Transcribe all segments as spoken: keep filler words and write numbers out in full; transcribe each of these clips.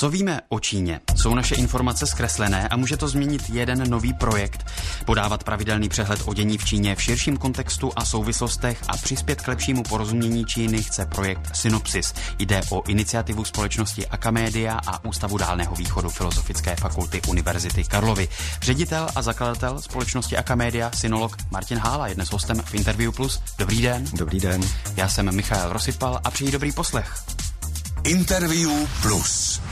Co víme o Číně? Jsou naše informace zkreslené a může to změnit jeden nový projekt? Podávat pravidelný přehled o dění v Číně v širším kontextu a souvislostech a přispět k lepšímu porozumění Číny chce projekt Synopsis. Jde o iniciativu společnosti Acamedia a Ústavu Dálného východu Filozofické fakulty Univerzity Karlovy. Ředitel a zakladatel společnosti Acamedia, synolog Martin Hála, je dnes hostem v Interview Plus. Dobrý den. Dobrý den. Já jsem Michael Rosypal a přeji dobrý poslech. Interview Plus.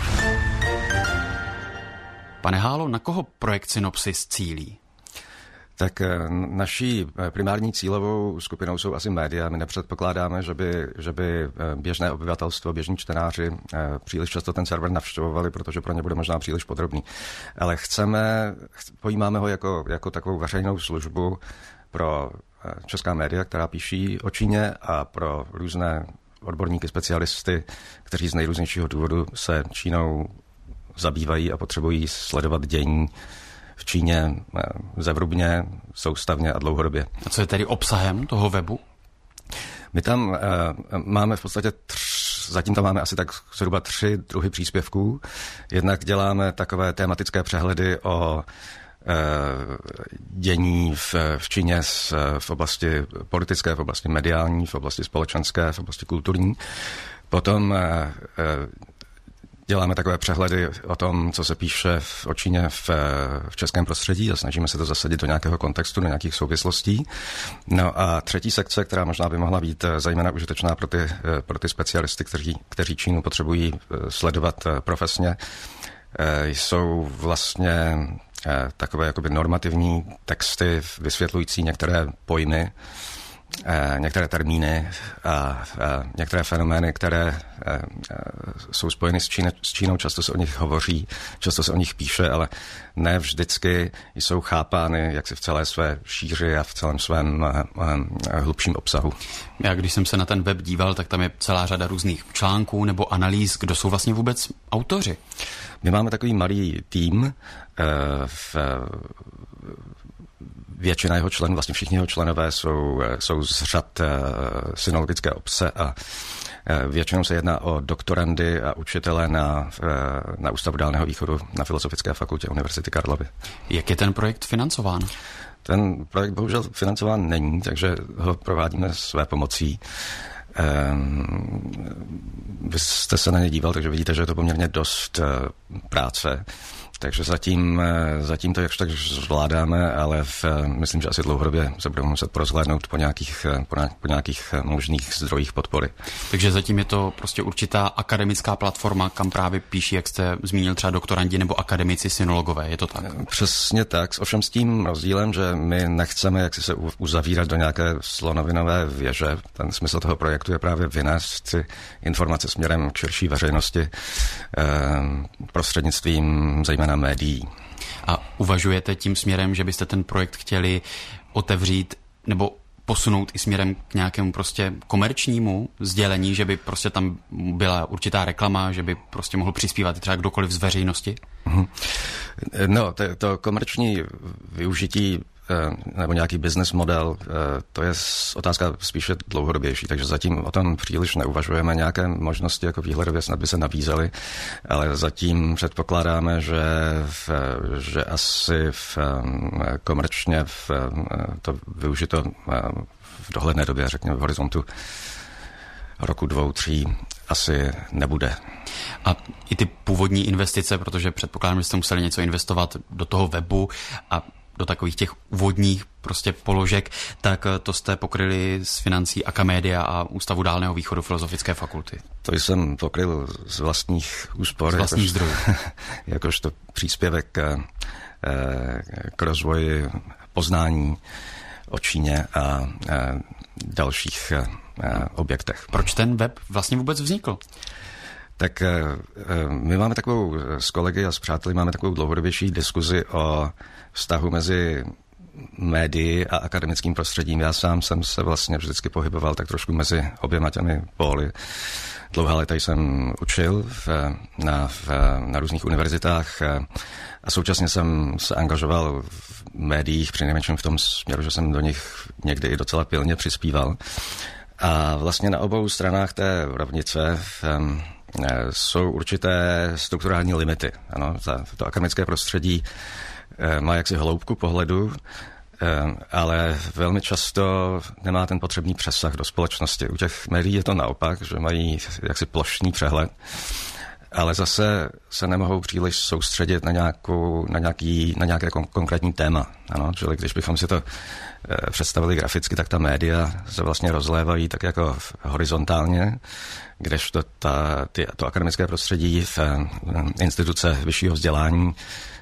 Pane Hálo, na koho projekt Synopsis cílí? Tak naší primární cílovou skupinou jsou asi média. My nepředpokládáme, že by, že by běžné obyvatelstvo, běžní čtenáři příliš často ten server navštěvovali, protože pro ně bude možná příliš podrobný. Ale chceme, pojímáme ho jako, jako takovou veřejnou službu pro česká média, která píší o Číně, a pro různé odborníky, specialisty, kteří z nejrůznějšího důvodu se Čínou zabývají a potřebují sledovat dění v Číně zevrubně, soustavně a dlouhodobě. A co je tedy obsahem toho webu? My tam uh, máme v podstatě, tř, zatím tam máme asi tak zhruba tři druhy příspěvků. Jednak děláme takové tematické přehledy o dění v, v Číně v oblasti politické, v oblasti mediální, v oblasti společenské, v oblasti kulturní. Potom děláme takové přehledy o tom, co se píše v, o Číně v, v českém prostředí a snažíme se to zasadit do nějakého kontextu, do nějakých souvislostí. No a třetí sekce, která možná by mohla být zejména užitečná pro ty, pro ty specialisty, kteří, kteří Čínu potřebují sledovat profesně, jsou vlastně takové jakoby normativní texty vysvětlující některé pojmy, některé termíny a, a některé fenomény, které jsou spojeny s, Číne, s Čínou. Často se o nich hovoří, často se o nich píše, ale ne vždycky jsou chápány jaksi v celé své šíři a v celém svém hlubším obsahu. Já když jsem se na ten web díval, tak tam je celá řada různých článků nebo analýz. Kdo jsou vlastně vůbec autoři? My máme takový malý tým, v většina jeho členů, vlastně všichni jeho členové jsou, jsou z řad synologické obce a většinou se jedná o doktorandy a učitele na, na Ústavu Dálného východu na Filozofické fakultě Univerzity Karlovy. Jak je ten projekt financován? Ten projekt bohužel financován není, takže ho provádíme své pomocí. Vy jste se na ně díval, takže vidíte, že je to poměrně dost práce. Takže zatím, zatím to jakž tak zvládáme, ale v, myslím, že asi dlouhodobě se budeme muset porozhlédnout po nějakých, po, po nějakých možných zdrojích podpory. Takže zatím je to prostě určitá akademická platforma, kam právě píší, jak jste zmínil, třeba doktorandi nebo akademici synologové, je to tak? Přesně tak, ovšem s tím rozdílem, že my nechceme jaksi se uzavírat do nějaké slonovinové věže. Ten smysl toho projektu je právě vynést si informace směrem k širší veřejnosti eh, prostřednictvím zejména médií. A uvažujete tím směrem, že byste ten projekt chtěli otevřít nebo posunout i směrem k nějakému prostě komerčnímu sdělení, že by prostě tam byla určitá reklama, že by prostě mohl přispívat třeba kdokoliv z veřejnosti? No, to, to komerční využití nebo nějaký business model, to je otázka spíše dlouhodobější, takže zatím o tom příliš neuvažujeme. Nějaké možnosti jako výhledově snad by se nabízely, ale zatím předpokládáme, že, v, že asi v, komerčně v, to využito v dohledné době, řekněme v horizontu roku, dvou, tří, asi nebude. A i ty původní investice, protože předpokládám, že jste museli něco investovat do toho webu a do takových těch úvodních prostě položek, tak to jste pokryli z financí Acamedia a Ústavu Dálného východu Filozofické fakulty. To jsem pokryl z vlastních úspor. Z vlastních jakož, zdrojů. Jakožto příspěvek k rozvoji poznání o Číně a dalších objektech. Proč ten web vlastně vůbec vznikl? Tak my máme takovou, s kolegy a s přáteli máme takovou dlouhodobější diskuzi o vztahu mezi médii a akademickým prostředím. Já sám jsem se vlastně vždycky pohyboval tak trošku mezi oběma těmi póly. Dlouhá léta jsem učil v, na, v, na různých univerzitách a současně jsem se angažoval v médiích, přinejmenším v tom směru, že jsem do nich někdy i docela pilně přispíval. A vlastně na obou stranách té rovnice v, jsou určité strukturální limity. Ano, to akademické prostředí má jaksi hloubku pohledu, ale velmi často nemá ten potřebný přesah do společnosti. U těch médií je to naopak, že mají jaksi plošný přehled, ale zase se nemohou příliš soustředit na, nějakou, na, nějaký, na nějaké kon- konkrétní téma. Ano, čili když bychom si to e, představili graficky, tak ta média se vlastně rozlévají tak jako horizontálně, kdežto ta, ty, to akademické prostředí v e, instituce vyššího vzdělání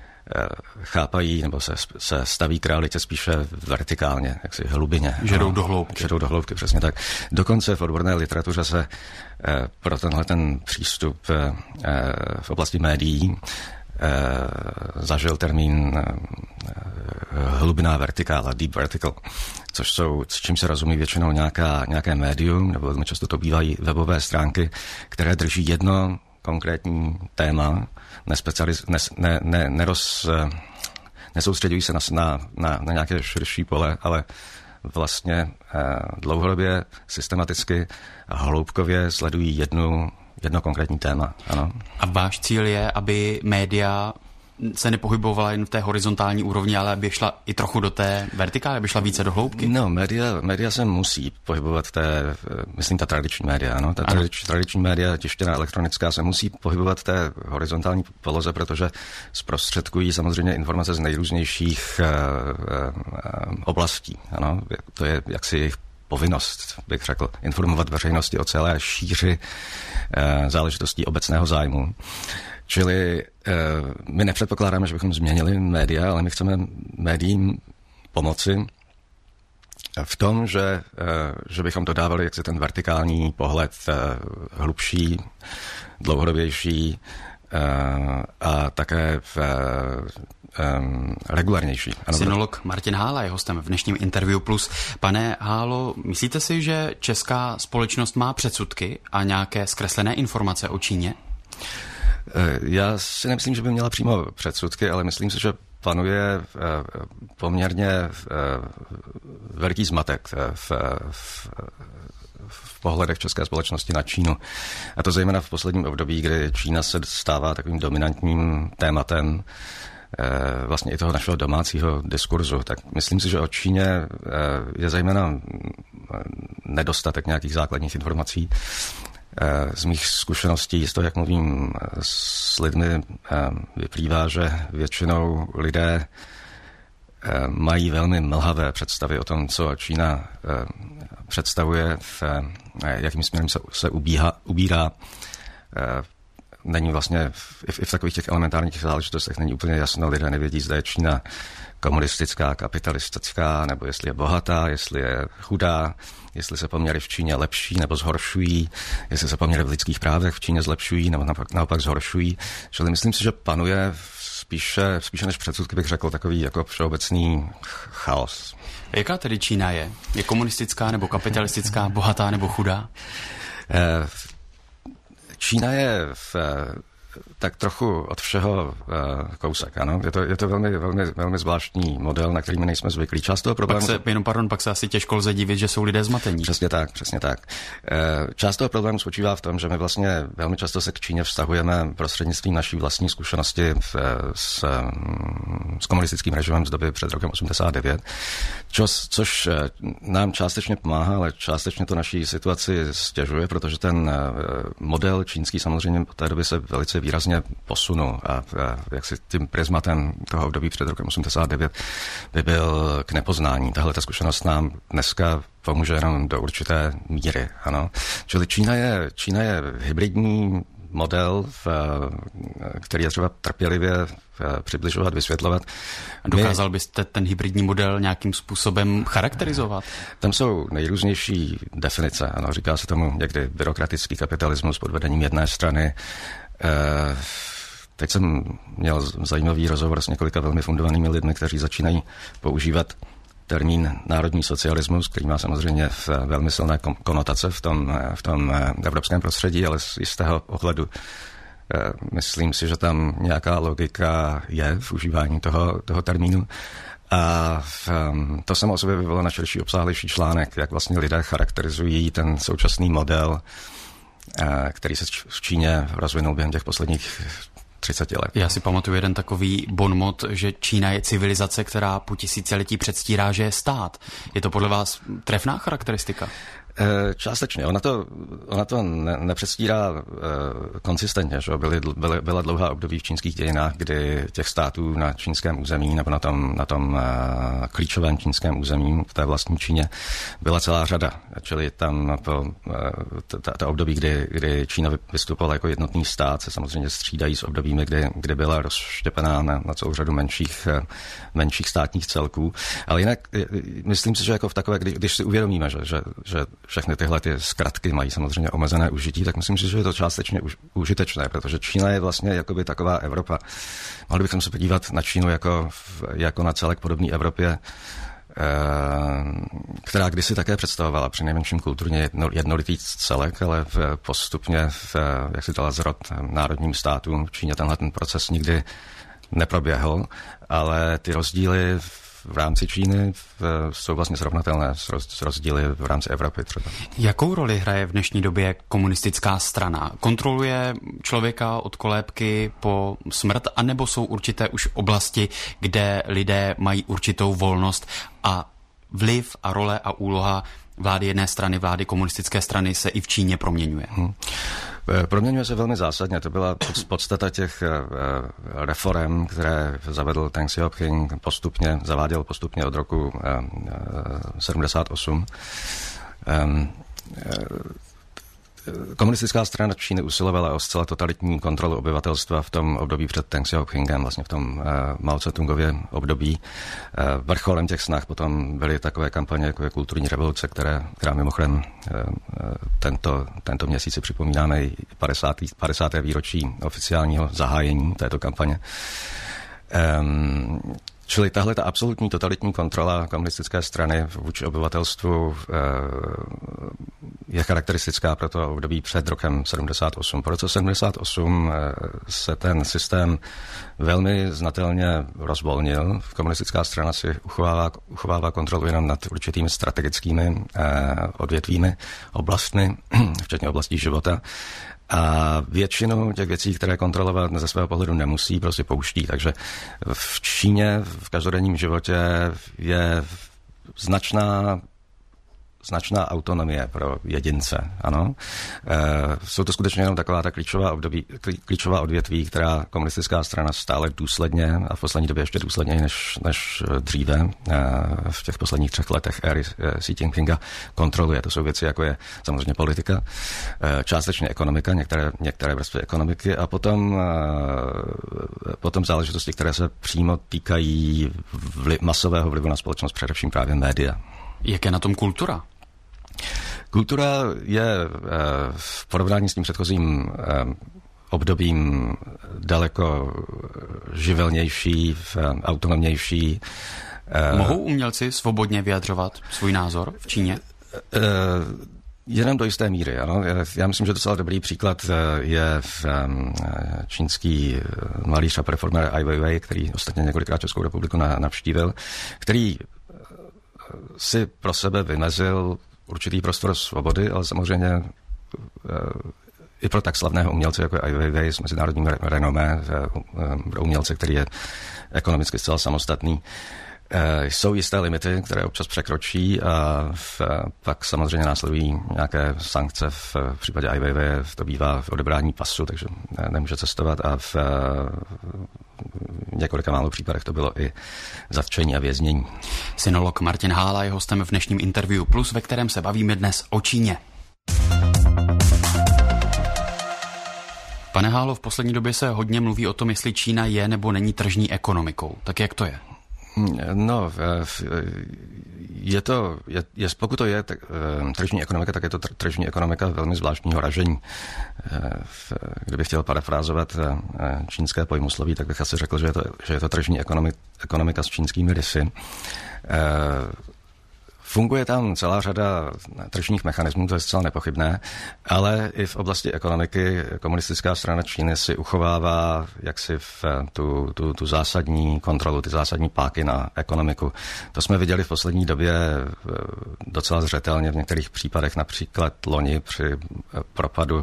chápají nebo se, se staví k realitě spíše vertikálně, jaksi hlubině. Že jdou do hloubky. Že jdou do hloubky, přesně tak. Dokonce v odborné literatuře se eh, pro tenhle ten přístup eh, v oblasti médií eh, zažil termín eh, hlubinná vertikála, deep vertical, což jsou, s čím se rozumí většinou nějaká, nějaké médium, nebo velmi často to bývají webové stránky, které drží jedno konkrétní téma, nespecializ, nes, ne, ne, neroz, nesoustředují se na, na, na, na nějaké širší pole, ale vlastně eh, dlouhodobě, systematicky a hloubkově sledují jednu, jedno konkrétní téma. Ano. A váš cíl je, aby média se nepohybovala jen v té horizontální úrovni, ale aby šla i trochu do té vertikály, aby šla více do hloubky? No, média, média se musí pohybovat v té, myslím, ta tradiční média, ano, ta tradič, tradiční média, tištěná, elektronická, se musí pohybovat v té horizontální poloze, protože zprostředkují samozřejmě informace z nejrůznějších uh, uh, oblastí, ano, to je jaksi jejich povinnost, bych řekl, informovat veřejnosti o celé šíři uh, záležitostí obecného zájmu. Čili uh, my nepředpokládáme, že bychom změnili média, ale my chceme médiím pomoci v tom, že, uh, že bychom dodávali jaksi ten vertikální pohled uh, hlubší, dlouhodobější uh, a také v, uh, um, regulárnější. Synolog Martin Hála je hostem v dnešním Interview Plus. Pane Hálo, myslíte si, že česká společnost má předsudky a nějaké zkreslené informace o Číně? Já si nemyslím, že by měla přímo předsudky, ale myslím si, že panuje poměrně veliký zmatek v, v, v pohledech české společnosti na Čínu. A to zejména v posledním období, kdy Čína se stává takovým dominantním tématem vlastně i toho našeho domácího diskurzu. Tak myslím si, že o Číně je zejména nedostatek nějakých základních informací. Z mých zkušeností, z toho, jak mluvím s lidmi, vyplývá, že většinou lidé mají velmi mlhavé představy o tom, co Čína představuje, v, jakým směrem se, se ubíha, ubírá. Není vlastně, i v takových těch elementárních záležitostech není úplně jasno, lidé nevědí, zda je Čína komunistická, kapitalistická, nebo jestli je bohatá, jestli je chudá, jestli se poměry v Číně lepší nebo zhoršují, jestli se poměry v lidských právech v Číně zlepšují nebo naopak, naopak zhoršují. Čili myslím si, že panuje spíše, spíše než předsudky, bych řekl, takový jako všeobecný chaos. Jaká tedy Čína je? Je komunistická nebo kapitalistická, bohatá nebo chudá? Čína je v tak trochu od všeho uh, kousek, ano. Je to, je to velmi, velmi, velmi zvláštní model, na který my nejsme zvyklí. Část toho problému... Pak se, jenom pardon, pak se asi těžko lze divit, že jsou lidé zmatení. Přesně tak, přesně tak. Uh, část toho problému spočívá v tom, že my vlastně velmi často se k Číně vztahujeme prostřednictvím naší vlastní zkušenosti v, s, s komunistickým režimem z doby před rokem osmdesát devět, což, což nám částečně pomáhá, ale částečně to naší situaci stěžuje, protože ten model čínský samozřejmě po té době se velice výrazně posunul a, a jaksi tím prismatem toho období před rokem osmdesát devět by byl k nepoznání. Tahle ta zkušenost nám dneska pomůže jenom do určité míry. Ano. Čili Čína je, Čína je hybridní model, v, který je třeba trpělivě přibližovat, vysvětlovat. Dokázal byste ten hybridní model nějakým způsobem charakterizovat? Tam jsou nejrůznější definice. Ano, říká se tomu někdy byrokratický kapitalismus pod vedením jedné strany. Teď jsem měl zajímavý rozhovor s několika velmi fundovanými lidmi, kteří začínají používat termín národní socialismus, který má samozřejmě velmi silné konotace v tom, v tom evropském prostředí, ale z jistého ohledu myslím si, že tam nějaká logika je v užívání toho, toho termínu. A to samo o sobě vyvolalo na širší obsáhlejší článek, jak vlastně lidé charakterizují ten současný model který se v Číně rozvinul během těch posledních třicet let. Já si pamatuju jeden takový bonmot, že Čína je civilizace, která po tisíciletí předstírá, že je stát. Je to podle vás trefná charakteristika? Částečně. Ona to, ona to ne, nepředstírá uh, konsistentně. Že? Byly, byly, byla dlouhá období v čínských dějinách, kdy těch států na čínském území nebo na tom, na tom uh, klíčovém čínském území, v té vlastní Číně, byla celá řada. Čili tam po, uh, ta, ta období, kdy, kdy Čína vystupovala jako jednotný stát, se samozřejmě střídají s obdobími, kdy, kdy byla rozštěpená na, na celou řadu menších, uh, menších státních celků. Ale jinak myslím si, že jako v takové, když, když si uvědomíme, že, že, že všechny tyhle ty zkratky mají samozřejmě omezené užití, tak myslím si, že je to částečně už, užitečné, protože Čína je vlastně jakoby taková Evropa. Mohli bychom se podívat na Čínu jako, jako na celek podobný Evropě, která kdysi také představovala při nejmenším kulturně jedno, jednolitý celek, ale v, postupně, v, jak si dala zrod národním státům, v Číně tenhle ten proces nikdy neproběhl, ale ty rozdíly v rámci Číny jsou vlastně srovnatelné s rozdíly v rámci Evropy třeba. Jakou roli hraje v dnešní době komunistická strana? Kontroluje člověka od kolébky po smrt, anebo jsou určité už oblasti, kde lidé mají určitou volnost a vliv a role a úloha vlády jedné strany, vlády komunistické strany se i v Číně proměňuje? Hmm. Proměňuje se velmi zásadně. To byla podstata těch reforem, které zavedl Deng Xiaoping postupně, zaváděl postupně od roku sedmdesát osm. Komunistická strana Číny usilovala o zcela totalitní kontrolu obyvatelstva v tom období před Deng Xiaopingem, vlastně v tom uh, Mao Tse-tungově období. Uh, vrcholem těch snah potom byly takové kampaně, jako je kulturní revoluce, které, která mimochodem uh, tento, tento měsíc si připomínáme i padesáté výročí oficiálního zahájení této kampaně. Um, Čili tahle ta absolutní totalitní kontrola komunistické strany vůči obyvatelstvu je charakteristická pro to období před rokem sedmdesát osm. Po roce sedmdesát osm se ten systém velmi znatelně rozvolnil. Komunistická strana si uchovává, uchovává kontrolu jenom nad určitými strategickými odvětvími, oblastmi, včetně oblastí života. A většinu těch věcí, které kontrolovat ze svého pohledu nemusí, prostě pouští. Takže v Číně v každodenním životě je značná značná autonomie pro jedince, ano. E, jsou to skutečně jenom taková ta klíčová, období, klíčová odvětví, která komunistická strana stále důsledně a v poslední době ještě důsledněji než, než dříve e, v těch posledních třech letech éry Xi Jinpinga kontroluje. To jsou věci, jako je samozřejmě politika, e, částečně ekonomika, některé, některé vrstvy ekonomiky a potom, e, potom záležitosti, které se přímo týkají vli, masového vlivu na společnost, především právě média. Jak je na tom kultura? Kultura je v porovnání s tím předchozím obdobím daleko živelnější, autonomnější. Mohou umělci svobodně vyjadřovat svůj názor v Číně? Jenom do jisté míry, ano. Já myslím, že docela dobrý příklad je čínský malíř a performer Ai Weiwei, který ostatně několikrát Českou republiku navštívil, který si pro sebe vymezil určitý prostor svobody, ale samozřejmě e, i pro tak slavného umělce, jako je Ai Weiwei s mezinárodním renomé, e, pro umělce, který je ekonomicky zcela samostatný, e, jsou jisté limity, které občas překročí a v, pak samozřejmě následují nějaké sankce. V, v případě Ai Weiwei to bývá v odebrání pasu, takže nemůže cestovat a v, v několika málo případech to bylo i zatčení a věznění. Sinolog Martin Hála je hostem v dnešním Interview Plus, ve kterém se bavíme dnes o Číně. Pane Hálo, v poslední době se hodně mluví o tom, jestli Čína je nebo není tržní ekonomikou. Tak jak to je? No, je to, je, je, pokud to je tak, tržní ekonomika, tak je to tržní ekonomika velmi zvláštního ražení. Kdybych chtěl parafrázovat čínské pojmosloví, tak bych asi řekl, že je to, že je to tržní ekonomika, ekonomika s čínskými rysy. Funguje tam celá řada tržních mechanismů, to je zcela nepochybné, ale i v oblasti ekonomiky komunistická strana Číny si uchovává jaksi v tu, tu, tu zásadní kontrolu, ty zásadní páky na ekonomiku. To jsme viděli v poslední době docela zřetelně v některých případech, například loni při propadu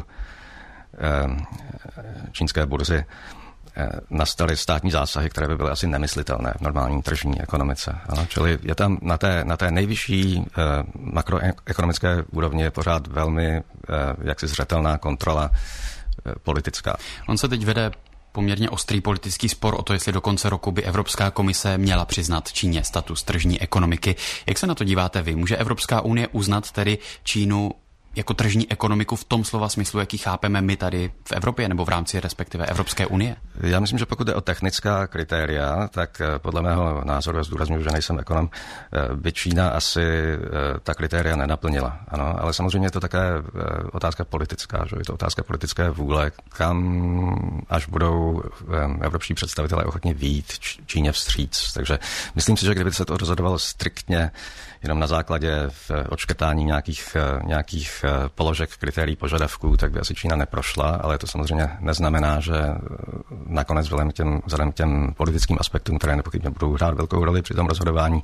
čínské burzy nastaly státní zásahy, které by byly asi nemyslitelné v normální tržní ekonomice. Ano? Čili je tam na té, na té nejvyšší eh, makroekonomické úrovni je pořád velmi eh, jaksi zřetelná kontrola eh, politická. On se teď vede poměrně ostrý politický spor o to, jestli do konce roku by Evropská komise měla přiznat Číně status tržní ekonomiky. Jak se na to díváte vy? Může Evropská unie uznat tedy Čínu jako tržní ekonomiku v tom slova smyslu, jaký chápeme my tady v Evropě nebo v rámci respektive Evropské unie? Já myslím, že pokud jde o technická kritéria, tak podle mého názoru, já zdůrazňuji, že nejsem ekonom, by Čína asi ta kritéria nenaplnila. Ano, ale samozřejmě je to také otázka politická, že? Je to otázka politické vůle, kam až budou evropští představitelé ochotni vyjít Číně vstříc. Takže myslím si, že kdyby se to rozhodovalo striktně jenom na základě odškrtání nějakých, nějakých položek, kritérií, požadavků, tak by asi Čína neprošla, ale to samozřejmě neznamená, že nakonec vzhledem k těm, vzhledem k těm politickým aspektům, které nepochybně budou hrát velkou roli při tom rozhodování,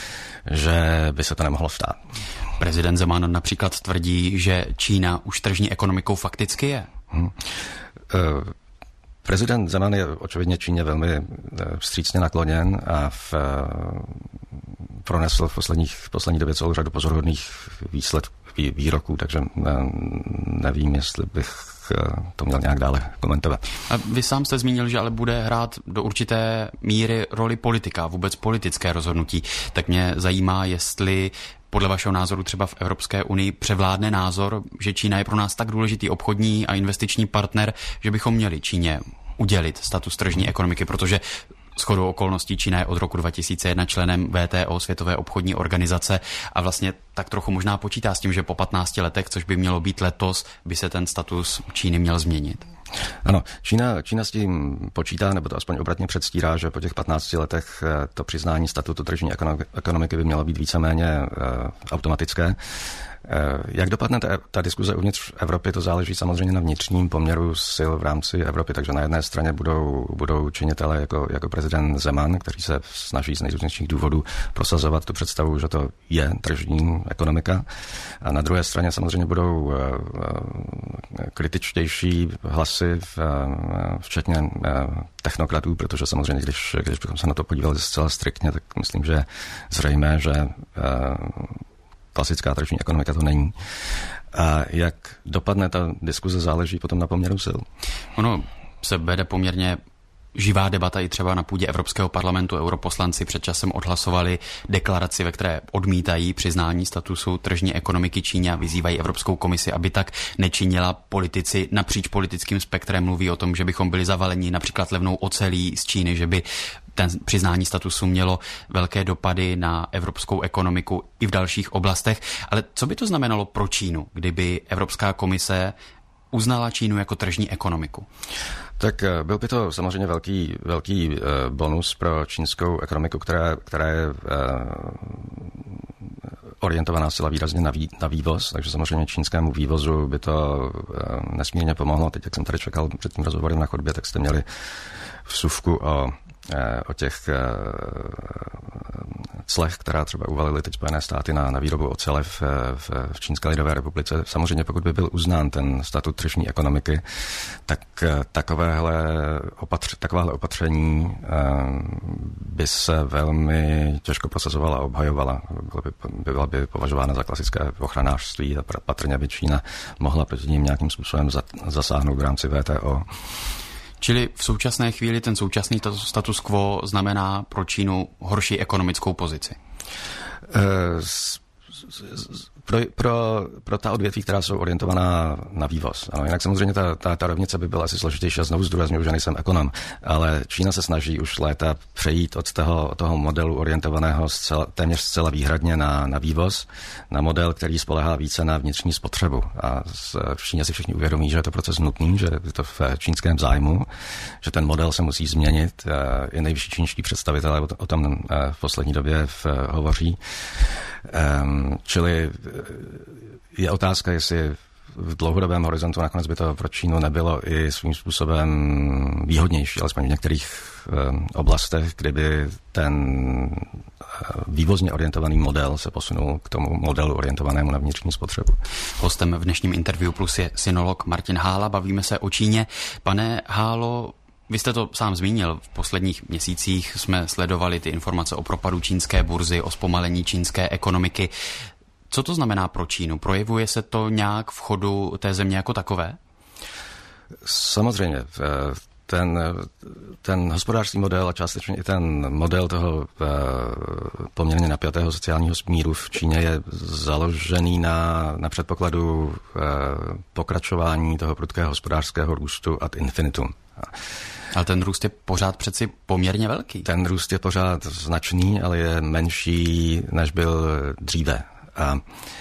že by se to nemohlo stát. Prezident Zeman například tvrdí, že Čína už tržní ekonomikou fakticky je. Hmm. Uh, Prezident Zeman je očividně Číně velmi vstřícně nakloněn a v, pronesl v posledních, v poslední době celou řadu pozoruhodných výsledků, výroků, takže nevím, jestli bych to měl nějak dále komentovat. A vy sám jste zmínil, že ale bude hrát do určité míry roli politika, vůbec politické rozhodnutí. Tak mě zajímá, jestli podle vašeho názoru třeba v Evropské unii převládne názor, že Čína je pro nás tak důležitý obchodní a investiční partner, že bychom měli Číně udělit status tržní ekonomiky, protože shodou okolností Čína je od roku dva tisíce jedna členem W T O, Světové obchodní organizace, a vlastně tak trochu možná počítá s tím, že po patnácti letech, což by mělo být letos, by se ten status Číny měl změnit. Ano, Čína, Čína s tím počítá, nebo to aspoň obratně předstírá, že po těch patnácti letech to přiznání statutu tržní ekonomiky by mělo být víceméně uh, automatické. Jak dopadne ta, ta diskuze uvnitř Evropy, to záleží samozřejmě na vnitřním poměru sil v rámci Evropy, takže na jedné straně budou, budou činitelé jako, jako prezident Zeman, který se snaží z nejrůznějších důvodů prosazovat tu představu, že to je tržní ekonomika, a na druhé straně samozřejmě budou uh, kritičtější hlasy, v, uh, včetně uh, technokratů, protože samozřejmě, když, když bychom se na to podívali zcela striktně, tak myslím, že zřejmé, že uh, klasická tržní ekonomika to není. A jak dopadne ta diskuze, záleží potom na poměru sil. Ono se vede poměrně živá debata i třeba na půdě Evropského parlamentu. Europoslanci před časem odhlasovali deklaraci, ve které odmítají přiznání statusu tržní ekonomiky Číně a vyzývají Evropskou komisi, aby tak nečinila. Politici napříč politickým spektrem mluví o tom, že bychom byli zavaleni například levnou ocelí z Číny, že by ten přiznání statusu mělo velké dopady na evropskou ekonomiku i v dalších oblastech. Ale co by to znamenalo pro Čínu, kdyby Evropská komise uznala Čínu jako tržní ekonomiku? Tak byl by to samozřejmě velký, velký bonus pro čínskou ekonomiku, která, která je orientovaná zcela výrazně na, vý, na vývoz, takže samozřejmě čínskému vývozu by to nesmírně pomohlo. Teď, jak jsem tady čekal před tím rozhovorem na chodbě, tak jste měli vsuvku o o těch clech, která třeba uvalily teď Spojené státy na, na výrobu ocele v, v, v Čínské lidové republice. Samozřejmě pokud by byl uznán ten statut tržní ekonomiky, tak takovéhle, opatř, takovéhle opatření by se velmi těžko prosazovala a obhajovala. Byla by, byla by považována za klasické ochranářství a patrně by Čína mohla proti ním nějakým způsobem zasáhnout v rámci W T O. Čili v současné chvíli ten současný status quo znamená pro Čínu horší ekonomickou pozici? pro, pro, pro ta odvětví, která jsou orientovaná na vývoz. Ano, jinak samozřejmě ta, ta, ta rovnice by byla asi složitější a znovu zdůrazňuji, že nejsem ekonom, ale Čína se snaží už léta přejít od toho, od toho modelu orientovaného zcela, téměř zcela výhradně na, na vývoz, na model, který spolehá více na vnitřní spotřebu. A v Číně si všichni uvědomí, že je to proces nutný, že je to v čínském zájmu, že ten model se musí změnit. I nejvyšší čínští představitelé o tom v poslední době hovoří. Čili je otázka, jestli v dlouhodobém horizontu nakonec by to pro Čínu nebylo i svým způsobem výhodnější, alespoň v některých oblastech, kdyby ten vývozně orientovaný model se posunul k tomu modelu orientovanému na vnitřní spotřebu. Hostem v dnešním Interview Plus je sinolog Martin Hála. Bavíme se o Číně. Pane Hálo, vy jste to sám zmínil, v posledních měsících jsme sledovali ty informace o propadu čínské burzy, o zpomalení čínské ekonomiky. Co to znamená pro Čínu? Projevuje se to nějak v chodu té země jako takové? Samozřejmě. Ten, ten hospodářský model a částečně i ten model toho poměrně napjatého sociálního smíru v Číně je založený na, na předpokladu pokračování toho prudkého hospodářského růstu ad infinitum. Ale ten růst je pořád přeci poměrně velký. Ten růst je pořád značný, ale je menší, než byl dříve. A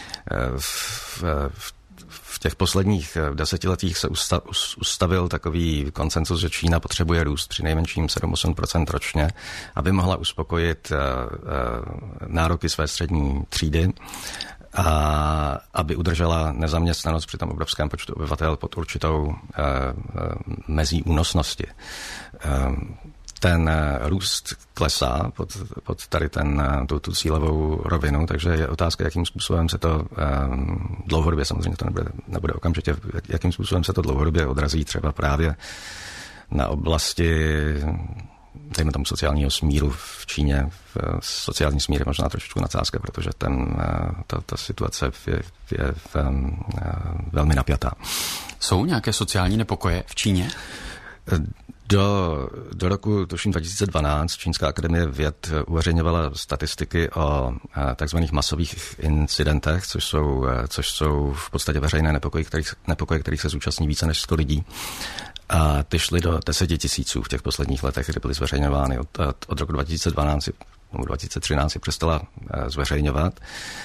v, v, v těch posledních desetiletích se usta, ustavil takový konsenzus, že Čína potřebuje růst při nejmenším sedm až osm procent ročně, aby mohla uspokojit nároky své střední třídy a aby udržela nezaměstnanost při tom obrovském počtu obyvatel pod určitou eh, mezí únosnosti. Eh, ten růst klesá pod, pod tady ten, tu, tu cílovou rovinu, takže je otázka, jakým způsobem se to eh, dlouhodobě, samozřejmě to nebude, nebude okamžitě, jakým způsobem se to dlouhodobě odrazí třeba právě na oblasti dejme tomu sociálního smíru v Číně. Sociální smír je možná trošičku nadsázka, protože ten, ta, ta situace je, je velmi napjatá. Jsou nějaké sociální nepokoje v Číně? Do, do roku, tuším dva tisíce dvanáct, Čínská akademie věd uveřejňovala statistiky o takzvaných masových incidentech, což jsou, což jsou v podstatě veřejné nepokoje, kterých, nepokoje, kterých se zúčastní více než sto lidí. A ty šly do deseti tisíců v těch posledních letech, kdy byly zveřejňovány. Od, od roku dva tisíce dvanáct nebo dva tisíce třináct přestala zveřejňovat.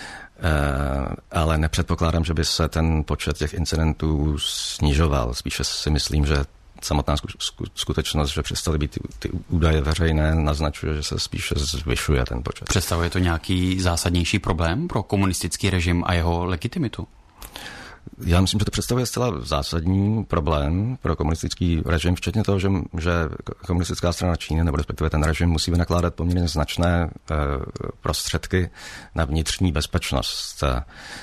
Ale nepředpokládám, že by se ten počet těch incidentů snižoval. Spíše si myslím, že samotná skutečnost, že přestaly být ty, ty údaje veřejné, naznačuje, že se spíše zvyšuje ten počet. Představuje to nějaký zásadnější problém pro komunistický režim a jeho legitimitu? Já myslím, že to představuje zcela zásadní problém pro komunistický režim, včetně toho, že, že komunistická strana Číny, nebo respektive ten režim, musí vynakládat poměrně značné eh, prostředky na vnitřní bezpečnost. Eh,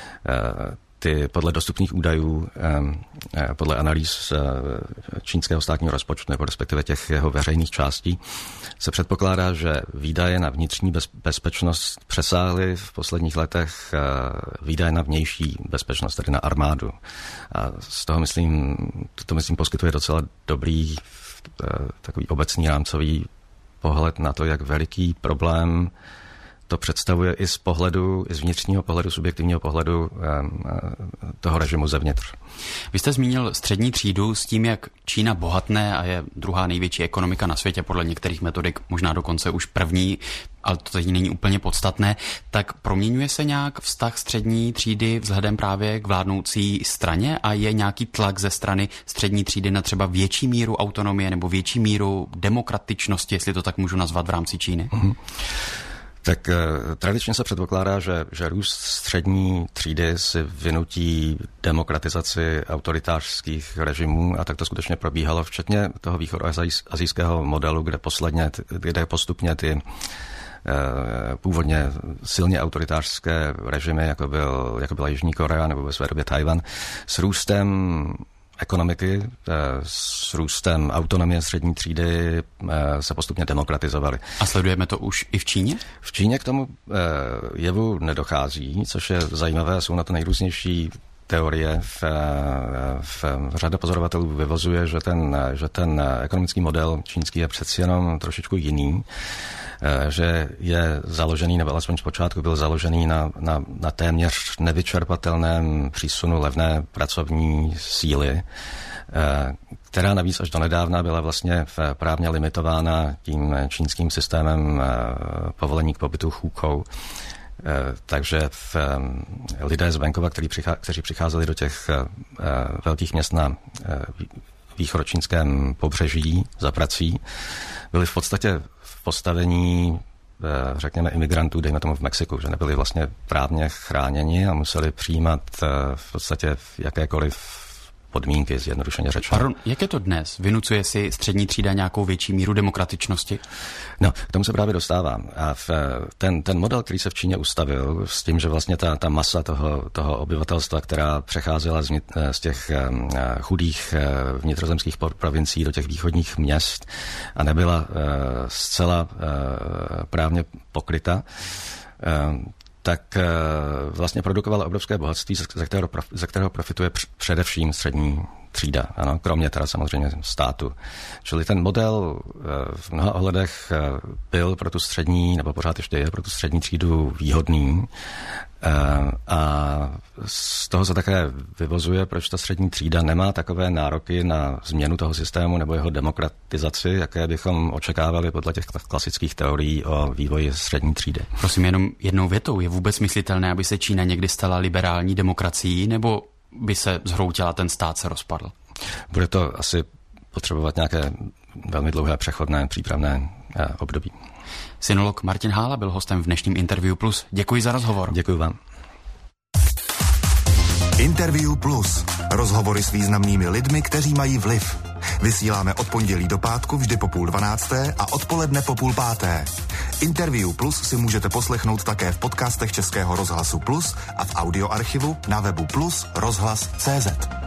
ty podle dostupných údajů, eh, podle analýz eh, čínského státního rozpočtu, nebo respektive těch jeho veřejných částí, se předpokládá, že výdaje na vnitřní bez, bezpečnost přesáhly v posledních letech eh, výdaje na vnější bezpečnost, tedy na armádu. A z toho myslím, to myslím poskytuje docela dobrý eh, takový obecný rámcový pohled na to, jak veliký problém to představuje i z pohledu, i z vnitřního pohledu, subjektivního pohledu toho režimu zevnitř. Vy jste zmínil střední třídu s tím, jak Čína bohatne a je druhá největší ekonomika na světě, podle některých metodik možná dokonce už první, ale to teď není úplně podstatné. Tak proměňuje se nějak vztah střední třídy vzhledem právě k vládnoucí straně a je nějaký tlak ze strany střední třídy na třeba větší míru autonomie nebo větší míru demokratičnosti, jestli to tak můžu nazvat v rámci Číny? Mm-hmm. Tak eh, tradičně se předpokládá, že, že růst střední třídy si vynutí demokratizaci autoritářských režimů a tak to skutečně probíhalo, včetně toho východoasijského modelu, kde, posledně, kde postupně ty eh, původně silně autoritářské režimy, jako, byl, jako byla Jižní Korea nebo ve své době Tajvan, s růstem ekonomiky, s růstem autonomie střední třídy se postupně demokratizovaly. A sledujeme to už i v Číně? V Číně k tomu jevu nedochází, což je zajímavé, jsou na to nejrůznější teorie. V, v, řada pozorovatelů vyvozuje, že ten, že ten ekonomický model čínský je přeci jenom trošičku jiný, že je založený, nebo alespoň zpočátku byl založený na, na, na téměř nevyčerpatelném přísunu levné pracovní síly, která navíc až donedávna byla vlastně právně limitována tím čínským systémem povolení k pobytu chůkou. Takže v, lidé z venkova, kteří, přichá, kteří přicházeli do těch velkých měst na východočínském pobřeží za prací, byli v podstatě v postavení, řekněme, imigrantů, dejme tomu v Mexiku, že nebyli vlastně právně chráněni a museli přijímat v podstatě jakékoliv podmínky, zjednodušeně řečeno. Pardon, jak je to dnes? Vynucuje si střední třída nějakou větší míru demokratičnosti? No, k tomu se právě dostávám. A v, ten, ten model, který se v Číně ustavil, s tím, že vlastně ta, ta masa toho, toho obyvatelstva, která přecházela z, z těch um, chudých uh, vnitrozemských provincií do těch východních měst a nebyla uh, zcela uh, právně pokryta, uh, tak vlastně produkovala obrovské bohatství, ze kterého, ze kterého profituje především střední třída, ano, kromě teda samozřejmě státu. Čili ten model v mnoha ohledech byl pro tu střední, nebo pořád ještě je pro tu střední třídu výhodný. A z toho se také vyvozuje, proč ta střední třída nemá takové nároky na změnu toho systému nebo jeho demokratizaci, jaké bychom očekávali podle těch klasických teorií o vývoji střední třídy. Prosím, jenom jednou větou. Je vůbec myslitelné, aby se Čína někdy stala liberální demokracií, nebo by se zhroutila, ten stát se rozpadl? Bude to asi potřebovat nějaké velmi dlouhé přechodné přípravné období. Sinolog Martin Hála byl hostem v dnešním Interview Plus. Děkuji za rozhovor. Děkuji vám. Interview Plus. Rozhovory s významnými lidmi, kteří mají vliv. Vysíláme od pondělí do pátku vždy po půl dvanácté a odpoledne po půl páté. Interview Plus si můžete poslechnout také v podcastech Českého rozhlasu Plus a v audioarchivu na webu plus rozhlas tečka cé zet.